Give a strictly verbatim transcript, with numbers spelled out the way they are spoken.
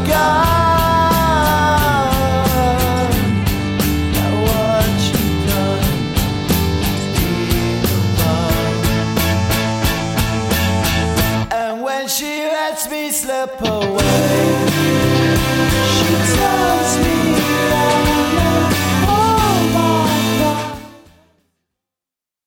forgot what you done. And when she lets me slip away,